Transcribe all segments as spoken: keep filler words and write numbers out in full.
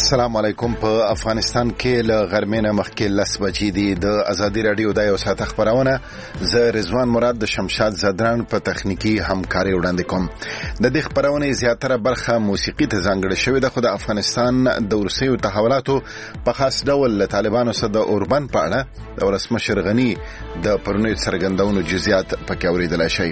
السلام علیکم. په افغانستان کې له غرمې نه مخکې لس بجې دي. د ازادي راډیو د یو ساعت خبرونه زه رضوان مراد د شمشاد زدران په تخنیکی همکاري وړاندې کوم. د دې خبرونه زیاتره برخه موسیقي ته ځانګړې شوې ده، خو د افغانستان د ورسیو تحولاتو په خاص ډول له طالبانو سره د اوربن په اړه د ولسمشر غني د پرونی څرګندونو جزئیات پکې اوریدلای شي.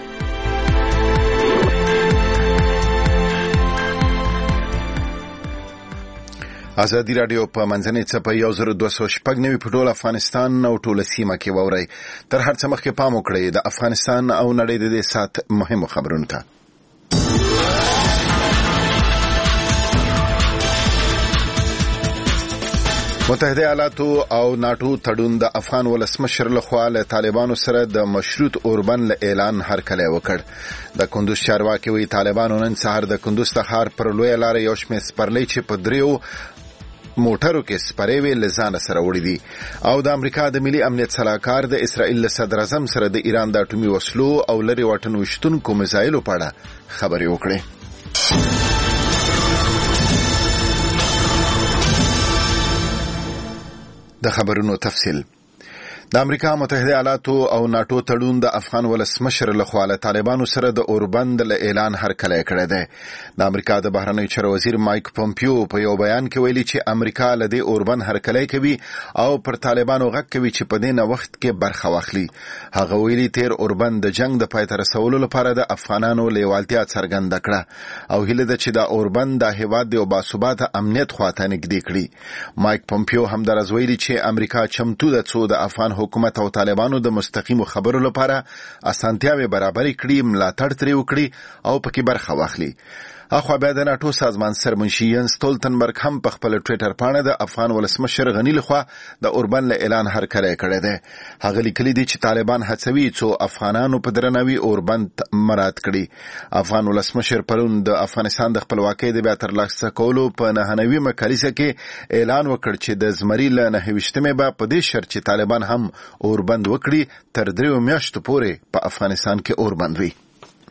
ازادي راډیو په منځنۍ څپه یو زر دوه سوه شپږ نوي په ټول افغانستان او ټوله سیمه کې واورئ. تر هر څه مخکې پام وکړئ د افغانستان او نړۍ د دې ساعت مهمو خبرونو ته. متحده ایالاتو او ناتو تړون د افغان ولسمشر لخوا له طالبانو سره د مشروط اوربن له اعلان هرکلی وکړ. د کندوز چارواکي وی طالبانو نن سهار د کندوز ښار پر لویه لاره یو شمېر سپرلۍ چې په دریو موټرو کې سپرې وې له ځانه سره وړي دي او د امریکا د ملي امنیت سلاکار د اسرائیل له صدر اعظم سره د ایران د اټومي وسلو او لري واټن وشتونکو میزایلو په اړه خبرې وکړې. د خبرونو تفصیل. د امریکا متحده ایالاتو او ناتو تړون د افغان ولسمشر لخوا له طالبانو سره د اوربند له اعلان هرکلی کړی دی. د امریکا د بهرنیو چارو وزیر مایک پومپیو په یو بیان کې ویلي چې امریکا له دې اوربند هرکلی کوي او پر طالبانو غږ کوي چې په دې وخت کې برخه واخلي. هغه ویلي تیر اوربند د جنگ د پای ته رسولو لپاره د افغانانو لیوالتیا څرګنده کړه او هیله ده چې دا اوربند د هیواد د باثباته امنیت خواته نږدې کړي. مایک پومپیو همدارس ویلي چې امریکا چمتو ده څو د افغان حکومت او طالبانو د مستقیمو خبرو لپاره اسانتیاوې برابرې کړي، ملاتړ ترې وکړي او پکې برخه واخلي. اخوا بیا د ناتو سازمان سرمنشي ینس ستولتنبرګ هم په خپل ټویټر پاڼه د افغان ولسمشر غني لخوا د اوربن له اعلان هرکلی کړی دی. هغه لیکلي دي چې طالبان هڅوي څو افغانانو په درناوي اوربن مراعات کړي. افغان ولسمشر پرون د افغانستان د خپلواکۍ د بیا ترلاسه کولو په نهه نوي کلیزه کې اعلان وکړ چې د زمري له نهه ویشتمې به په دې شرط چې طالبان هم اوربند وکړي تر دریو میاشتو پورې په افغانستان کې اوربند وي.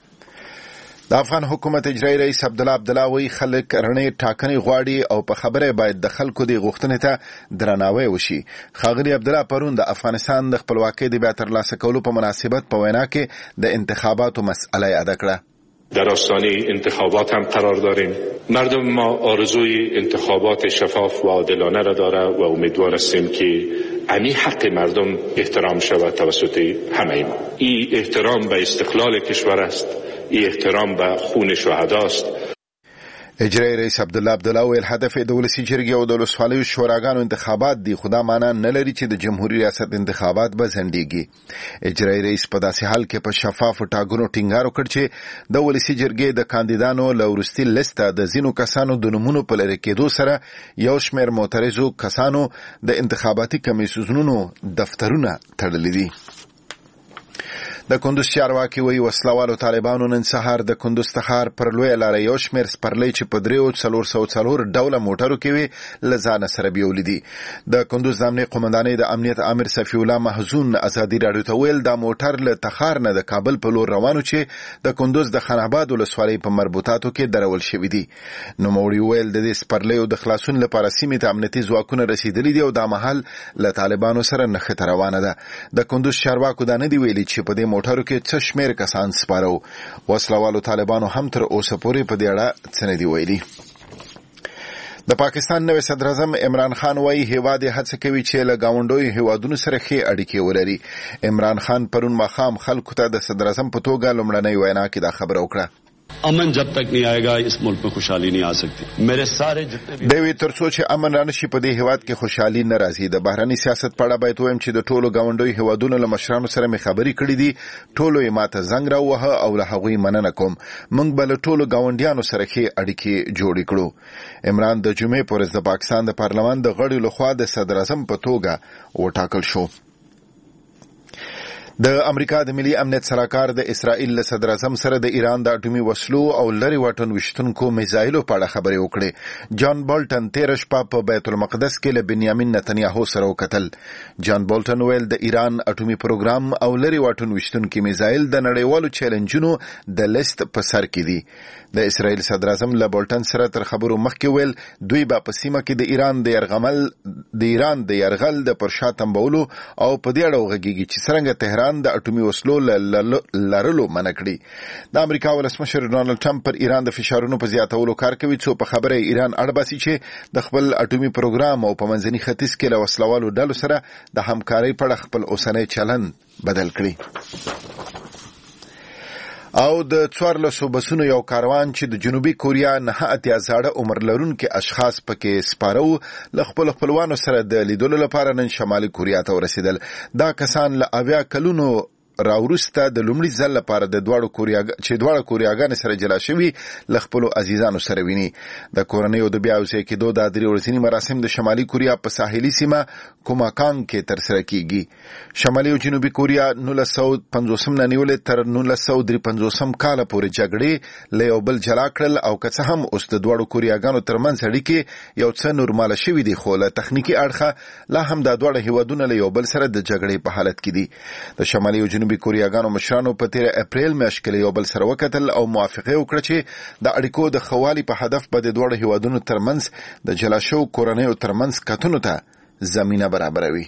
د افغان حکومت اجرایی رئیس عبدالله عبدالله وی خلک رڼې ټاکنې غواړي او په خبره باید د خلکو د غوښتنې ته درناوی وشي. ښاغلي عبدالله پرون د افغانستان د خپلواکۍ د بیا ترلاسه کولو په مناسبت په وینا کې د انتخاباتو مسئله یاد کړه. در آستانه انتخابات هم قرار داریم. مردم ما آرزوی انتخابات شفاف و عادلانه را داره و امیدوار هستیم که امی حق مردم احترام شود توسط همه ما. این احترام به استقلال کشور است، این احترام به خون شهدا است. اجرایی رئیس عبدالله عبدالله ویل هدف د ولسي جرګې او د ولسوالیو شوراګانو انتخابات دي، خو دا معنا نه لري چې د جمهوریت ریاست انتخابات به ځنډیږي. اجرایی رئیس په داسې حال کې په شفافو ټاکنو ټینګار وکړ چې د ولسي جرګې د کاندیدانو له وروستي لیسته د ځینو کسانو د نومونو په لرې کېدو سره یو شمېر معترضو کسانو د انتخاباتي کمیسیونونو دفترونه تړلي دي. د کندوز چارواکي وی وسلوالو طالبانو نن سهار د کندوز ښار پر لویه لاره یو شمېر سپرلۍ چې په دریو څلور سوه څلور ډوله موټرو کې وې له ځانه سره بیولي دي. د کندوز د امنیت قومندانۍ د امنیت امر صفي الله محزون ازادي راډیو ته ویل دا موټر له تخار نه د کابل په لور روانو چې د کندوز د خان آباد ولسوالۍ په مربوطاتو کې درول شوي دي. نوموړي ویل د دې سپرلیو د خلاصون لپاره سیمې ته امنیتي ځواکونه رسیدلي دي او دا مهال له طالبانو سره نښته روانه ده. د کندوز چارواکو دا نه دي ویلي چې په دې موټرو کې څه شمېر کسان سپاره وو. وسلوالو طالبانو هم تر اوسه پورې په دې اړه څه نه دي ویلي. د پاکستان نوی صدر اعظم عمران خان وایي هیواد یې هڅه کوي چې له ګاونډیو هیوادونو سره ښې اړیکې ولري. عمران خان پرون ماښام خلکو ته د صدر اعظم په توګه لومړنۍ وینا کې دا خبره وکړه. امن जब तक नहीं आएगा इस मुल्क में खुशहाली नहीं आ सकती. मेरे सारे जितने भी دوی تر څو چې امن رانشي په دې هیواد کې خوشحالي نه راځي. د بهرني سیاست په اړه باید وایم چې د ټولو ګاونډیو هیوادونو له مشرانو سره مې خبرې کړې دي. ټولو یې ماته زنګ راووهه او له هغوی مننه کوم. موږ به له ټولو ګاونډیانو سره ښې اړیکې جوړې کړو. عمران د جمعې په ورځ د پاکستان د پارلمان د غړو لخوا د صدر اعظم په توګه وټاکل شو. د امریکا د ملي امنیت سلاکار د اسرائیل له صدر اعظم سره د ایران د اټومي وسلو او لری واټن وشتونکو میزایلو په اړه خبرې وکړې. جان بولټن تیر شپه په بیت المقدس کې له بنیامین نتنیاهو سره وکتل. جان بولټن ویل د ایران اټومي پروګرام او لری واټن وشتونکي میزایل د نړیوالو چیلنجونو د لیست په سر کې دي. د اسرائیل صدر اعظم له بولټن سره تر خبرو مخکې ویل دوی به په سیمه کې د ایران د يرغمل د ایران د يرغل د پرشا تنبولو او په دې اړه وغږیږي چې څنګه تهران د اټومي وسلو لرلو منع کړي. د امریکا ولسمشر ډونالد ټرمپ پر ایران د فشارونو په زیاتولو کار کوي څو په خبره ایران اړباسي چې د خپل اټومي پروګرام او په منځني ختیځ کې له وسلوالو ډلو سره د همکارۍ په اړه خپل اوسنی چلند بدل کړي. او د څوارلسو بسونو یو کاروان چې د جنوبي کوریا نه اتیا زاړه عمر لرونکي اشخاص پکې سپارو له خپل خپلوانو سره د لیدلو لپاره نن شمالي کوریا ته ورسېدل. دا کسان له اویا کلونو راورسته د لومړي ځل لپاره د دواړو کوریا چې دواړه کوریاګانې سره جلا شوي له خپلو عزیزانو سره ویني. د کورنیو د بیا اوسې کېدو دا درې ورځني مراسم د شمالي کوریا په ساحلي سیمه کوماکانګ کې ترسره کیږي. شمالي او جنوبي کوریا نولس سوه پنځوسم نه نیولې تر نولس سوه درې پنځوسم کاله پورې جګړې له یو بل جلا کړل او که څه هم اوس د دواړو کوریاګانو ترمنځ اړیکې یو څه نورماله شوي دي خو له تخنیکي اړخه لا هم دا دواړه هیوادونه له یو بل سره د جګړې په حالت کې دي. د شمالي او جنوبي کوریاګانو مشرانو په تیر اپریل میاشت کې یو بل سره وکتل او موافقه وکړه چې د اړیکو د خوالي په هدف به د دوه هیوادونو ترمنځ د جلا شو کورنیو ترمنځ کتنو ته زمينه برابروي.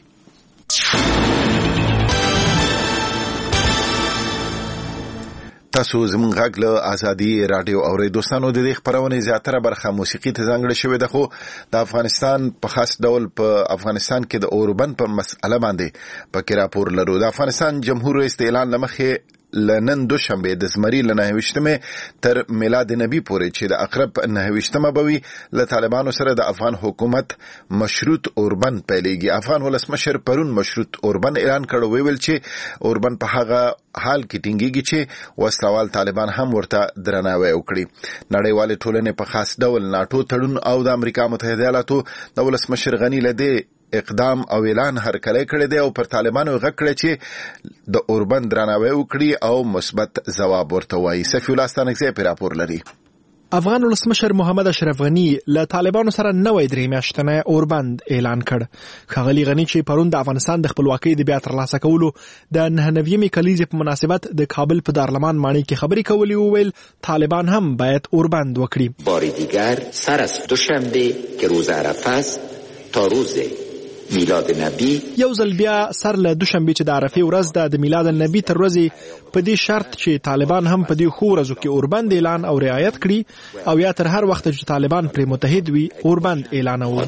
تاسو زموږ غږ له ازادي رادیو اورئ. دوستانو د دې خبرونه زیاتره برخه موسیقي ته ځانګړې شوې ده خو د افغانستان په خاص ډول په افغانستان کې د اوربند په مسأله باندې پکې راپور لرو. د افغانستان جمهور رئیس د اعلان لمخې لنن دوشنبه د زمری له نهویشتمه تر میلاد نبی پورې چې د اقرب نهویشتمه بوي له طالبانو سره د افغان حکومت مشروط اوربند پیلېږي. افغان ولسمشر پرون مشروط اوربند اعلان کړو ویل چې اوربند په هغه حال کې ټینګيږي چې وسلوال طالبان هم ورته درناوی وکړي. نړیوال ټولنې په خاص ډول ناتو تړون او د امریکا متحده ایالاتو د ولسمشر غنی لدی اقدام او اعلان هرکلی کړی دی او پر طالبانو غږ کړی چې د اوربند درناوی وکړي او مثبت ځواب ورته وایي. سفی الله ستانکزی په راپور لري. افغان ولسمشر محمد اشرف غنی له طالبانو سره نوې درې میاشتنه اوربند اعلان کړ. ښاغلي غنی چې پرون د افغانستان د خپلواکۍ د بیا ترلاسه کولو د نهه نویمې کلیزې په مناسبت د کابل په دارالمان ماڼۍ کې خبرې کولې وویل طالبان هم باید اوربند وکړي. بار دیگر سر از دوشنبه که روز عرفه است تا روز میلاد نبی یو ځل بیا سر له دوشنبه چې د عرفې ورځ ده د میلاد النبی تر ورځې په دې شرط چې طالبان هم په دې خو ورځو کې اوربند اعلان او رعایت کړي او یا تر هر وخت چې طالبان پر متحد وي اوربند اعلانوي.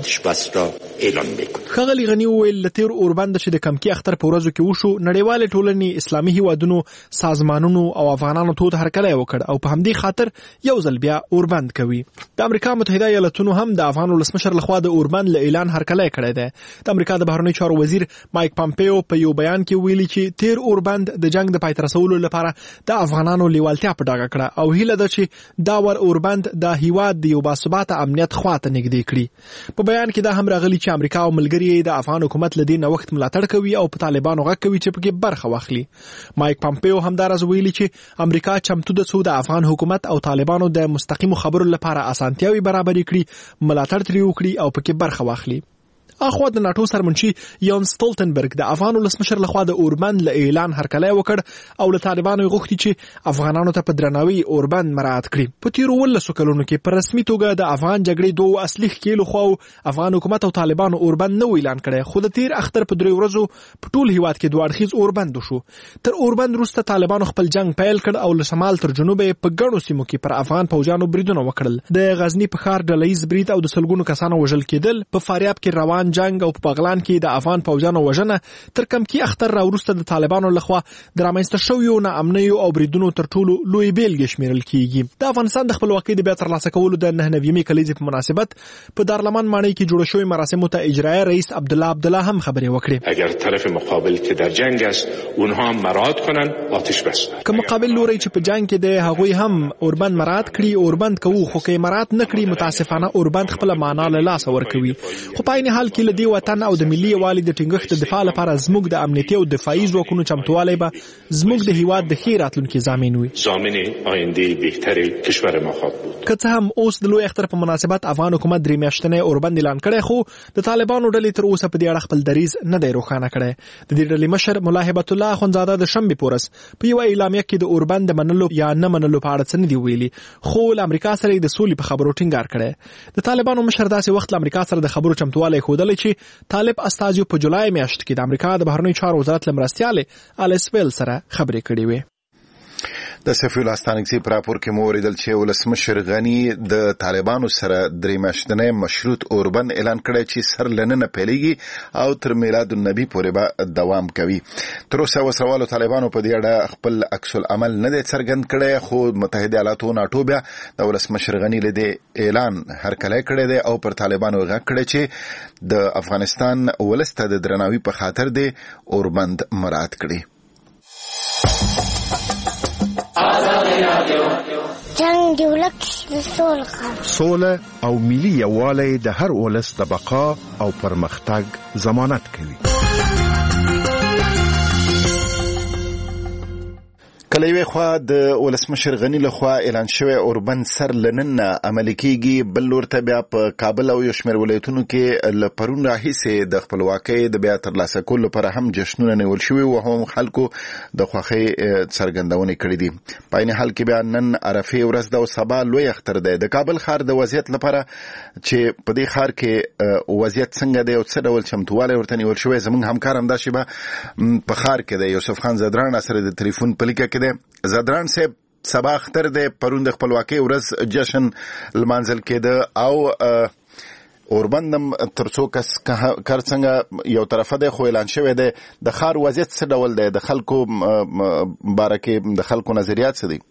ښاغلي غنی وویل له تیر اوربند چې د کمکی اختر په ورځو کې وشو نړیوال ټولنې اسلامي هیوادونو سازمانونو او افغانانو ته هرکلی وکړ او په همدې خاطر یو ځل بیا اوربند کوي. د امریکا متحده ایالاتونو هم د افغان ولسمشر لخوا د اوربند له اعلان هرکلی کړی دی. د امریکا د بهرنیو چارو وزیر مایک پامپیو په یو بیان کې ویلي چې تیر اوربند د جنگ د پای ته رسولو لپاره د افغانانو لیوالتیا په ډاګه کړه او هیله ده چې دا ور اوربند د هیواد د یو باثباته امنیت خواته نږدې کړي. په بیان کې دا هم راغلی چې امریکا او ملګری د افغان حکومت له دې نوښت ملاتړ کوي او په طالبانو غږ کوي چې پکې برخه واخلي. مایک پامپیو همدارس ویلي چې امریکا چمتو ده چې د افغان حکومت او طالبانو د مستقیم خبرو لپاره اسانتیاوي برابر کړي ملاتړ ترې وکړي او پکې برخه واخلي. اخوا د ناتو سرمنشي یان سټولټنبرګ د افغان ولسمشر لخوا د اوربند له اعلان هرکلی وکړ او له طالبانو غوښتي چې افغانانو ته په درناوي اوربند مراعات کړي. په تیرو ولسو کلونو کې په رسمي توګه د افغان جګړې دوه اصلي ښکېلو خواو افغان حکومت او طالبانو اوربند نه اعلان کړی خو د تیر اختر په درې ورځو په ټول هیواد کې دوه اړخیز اوربند وشو. تر اوربند وروسته طالبانو خپل جنگ پیل کړ او له شمال تر جنوب په ګڼو سیمو کې پر افغان پوځیانو بریدونه وکړل. د غزنی په ښار ډلهییز برید او د سلګونو کسانو وژل کېدل. په فاریاب کې روان جنگ او په بغلان کې د افغان پوځیانو وژنه تر کمکی اختر را وروسته د طالبانو لخوا د رامنځته شویو ناامنیو او بریدونو تر ټولو لوی بیلګې شمیرل کیږي. د افغانستان د خپلواکۍ د بیا ترلاسه کولو د نهه نویمې کلیزې په مناسبت په دارالمان ماڼۍ کې جوړ شوی مراسمو ته اجرایی رئیس عبدالله عبدالله هم خبرې وکړې. اگر طرف مقابل که در جنگ است اونها هم مراعات کنن آتش بس. که مقابل لوري چې په جنگ کې د هغوی هم اوربند مراعات کړي اوربند کوو خو که مراعات نه کړي متاسفانه اوربند خپل معنا له لاسه ورکوي. خو په عین حال کې له دې وطن او د ملي یووالي د ټینګښت د دفاع لپاره زموږ د امنیتي او دفاعي ځواکونو چمتووالی به زموږ د هیواد د ښې راتلونکي ضامن وي. ضامن آینده بهتر کشور ما خواهد بود. که څه هم اوس د لوی اختر په مناسبت افغان حکومت درې میاشتنی اوربند اعلان کړی، خو د طالبانو ډلې تر اوسه په دې اړه خپل دریځ نه دی روښانه کړی. د دې ډلې مشر ملا هبت الله اخندزاده د شنبې په ورځ په یوه اعلامیه کې د اوربند منلو یا نه منلو په اړه څه نه دي ویلي، خو له امریکا سره د سولې په خبرو ټینګار کړی. د طالبانو مشر داسې وخت له امریکا سره د خبرو چمتووالی ښودلی چې طالب استازیو په جولای میاشت کې د امریکا د بهرنیو چارو وزارت له مرستیالې الیس ویل سره خبرې کړې وې. د سفیر الهستانګزي په راپور کې مو ولیدل چې ولسمشر غني د طالبانو سره درې میاشتنی مشروط اوربند اعلان کړی چې سر لننه پیلېږي او تر میلاد النبي پورې به دوام کوي. تر اوسه وسروالو طالبانو په دې اړه خپل عکس العمل نه دی څرګند کړی، خو متحده ایالاتو ناټو بیا د ولسمشر غني له دې اعلان هرکلی کړی دی او پر طالبانو غږ کړی چې د افغانستان ولس ته د درناوي په خاطر دی اوربند مراعات کړي. جنگ دی ولک د سول غم سوله او ملي یووالی د هر ولس د بقا او پرمختګ ضمانت کوي. کله یوې خوا د ولسمشر غني لخوا اعلان شوی اوربند سر لنن عملي کیږي، بل لور ته بیا په کابل او یو شمېر ولایتونو کې له پرون راهیسې د خپلواکۍ د بیا ترلاسه کولو لپاره هم جشنونه نیول شوي او هم خلکو د خوښۍ څرګندونې کړې دي. په عین حال کې بیا نن عرفې ورځ ده او سبا لوی اختر دی. د کابل ښار د وضعیت لپاره چې په دې ښار کې وضعیت څنګه دی او څه ډول چمتووالی ورته نیول شوی، زموږ همکار همدا شیبه په ښار کې دی یوسف خان زدران سره د تلیفون په لیکه کې دی. زدران صاحب، سبا اختر دی، پرون د خپلواکۍ ورځ جشن لمانځل کېده او اوربندم تر څو کس کار څنګه یو طرفه دی خو اعلان شوی دی. د ښار وضعیت څه ډول دی؟ د خلکو باره کې د خلکو نظریات څه دي؟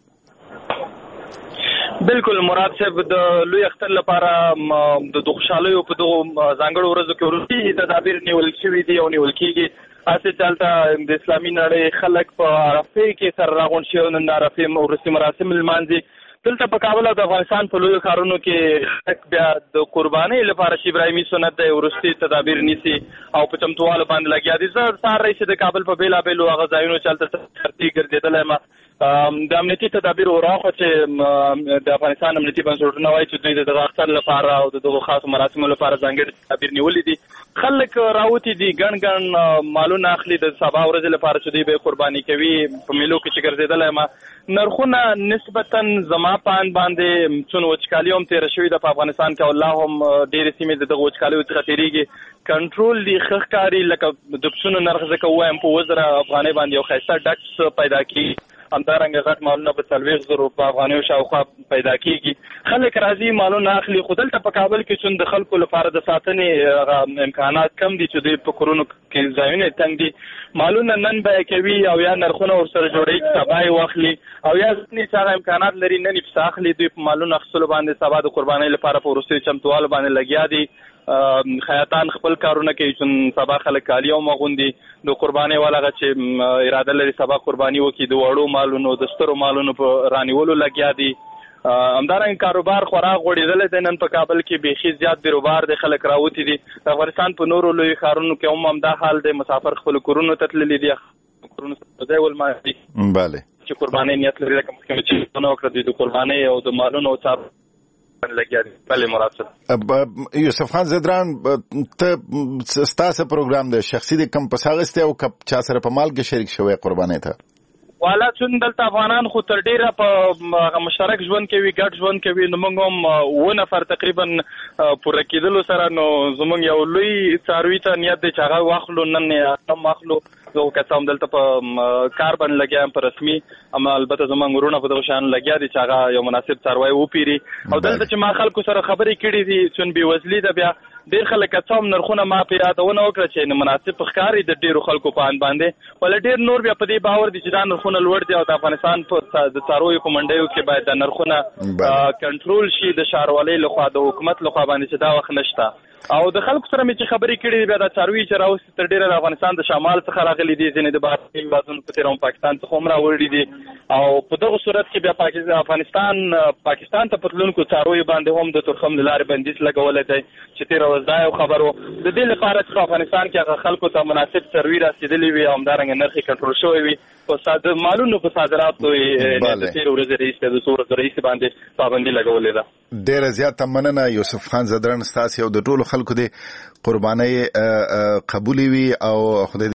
بالکل مراد صاحب، د لوی اختر لپاره د خوشحالیو په دغو ځانګړو ورځو کې وروستي تدابیر نیول شوي دي او نیول کېږي. هسې چلته د اسلامي نړۍ خلک په عرفې کې سره راغونډ شوي او نن د عرفې وروستي مراسم لمانځي. دلته په کابل او د افغانستان په لویو ښارونو کې خلک بیا د قربانۍ لپاره چې ابراهیمي سنت دی وروستي تدابیر نیسي او په چمتووالو باندې لګیا دي. زه سهار راهیسې د کابل په بېلابېلو هغه ځایونو چې هلته ترتیب ګرځېدلی یم. د امنیتي تدابیر وراخوا چې د افغانستان امنیتي بنسټونه وایي چې دوی د دغه اختر لپاره او د دغو خاصو مراسمو لپاره ځانګړي تدابیر نیولي دي. خلک راوتي دي، ګڼ ګڼ مالونه اخلي د سبا ورځې لپاره چې دوی به یې قرباني کوي. په میلو کې چې ګرځېدلی یم نرخونه نسبتا زما په اند باندې څون وچکالي هم تېره شوې ده په افغانستان کې او لا هم ډېرې سیمې د دغو وچکالیو څخه تېرېږي. کنټرول دي ښه ښکاري، لکه د پسونو نرخ ځکه ووایم په اووه زره افغانۍ باندې یو ښایسته ډکس پیدا کېږي، همدارنګه غټ مالونه په څلوېښت زرو په افغانیو شاوخوا پیدا کېږي. خلک راځي مالونه اخلي، خو دلته په کابل کې چون د خلکو لپاره د ساتنې امکانات کم دي چې دوی په کورونو کې ځایونه تنګ دي. مالونه نن بیه کوي او یا نرخونه ورسره جوړوي چې سبا یې واخلي او یا ځینې چې هغه امکانات لري نن یې پسې اخلي. دوی په مالونو اخیستلو باندې سبا د قربانۍ لپاره په وروستیو چمتووالو باندې لګیا دي. خیاطان خپل کارونه کوي چې سبا خلک کالي هم اغوندي. د قربانۍ والا هغه چې اراده لري سبا قرباني وکړي د وړو مالونو د سترو مالونو په رانیولو لګیا دي. همدارنګه کاروبار خورا غوړېدلی دی. نن په کابل کې بیخي زیات بیروبار دی، خلک راوتي دي. د افغانستان په نورو لویو ښارونو کې هم همدا حال دی، مسافر خپلو کورونو ته تللي دي، کورونو سره ځای ولمانځي. بله چې قربانۍ نیت لري لکه مخکې مې چې ونه وکړه دوی د قربانۍ او د مالونو او څارو لګیا دي. بلې مراد صاحب. یوسف خان زدران، ته ستاسو پروګرام دی شخصي دی کم پس اخیستی او که چا سره په مال کې شریک شوی قربانۍ ته؟ والا چون دلته افغانان خو تر ډیره په مشترک ژوند کوي، ګډ ژوند کوي. نو موږ هم اووه نفر تقریبا پوره کېدلو سره نو زموږ یو لوی څاروي ته نیت دی چې هغه واخلو، نن یې هم واخلو. زه خو که څه هم دلته په کار باندې لګیا یم په رسمي، اما البته زموږ وروڼه په دغو شیانو لګیا دي چې هغه یو مناسب څاروی وپیري. او دلته چې ما خلکو سره خبرې کړي دي چون بېوزلي ده، بیا ډېر خلک که څه هم نرخونه ما پرې یادونه وکړه چې مناسب ښکاري د ډېرو خلکو په اند باندې، ولا ډېر نور بیا په دې باور دي چې دا نرخونه لوړ دي او د افغانستان په د څارویو په منډیو کې باید دا نرخونه کنټرول شي د ښاروالۍ لخوا، د حکومت لخوا باندې چې دا وخت نشته. او د خلکو سره مې چې خبرې کړې بیا د څاروي چې راوستي تر ډیره د افغانستان د شمال څخه راغلي دي، ځینې د بهرني هیوادونو په څېر هم پاکستان څخه هم راوړي دي. او په دغه صورت کې بیا پاکستان افغانستان پاکستان ته په تلونکو څارویو باندې هم د تورخم له لارې بندیز لګولی دی چې تېره ورځ دا یو خبر و. د دې لپاره چې افغانستان کې هغه خلکو ته مناسب څاروي رسېدلي وي او همدارنګه نرخ یې کنټرول شوی وي. په مالونو په صادراتو یې د تېرې ورځې راهیسې د څو ورځو راهیسې باندې پابندي لګولې ده. ډېره زیاته مننه یوسف خان زدرن، ستاسې او د ټولو خلکو د قربانۍ قبولې وي او خدای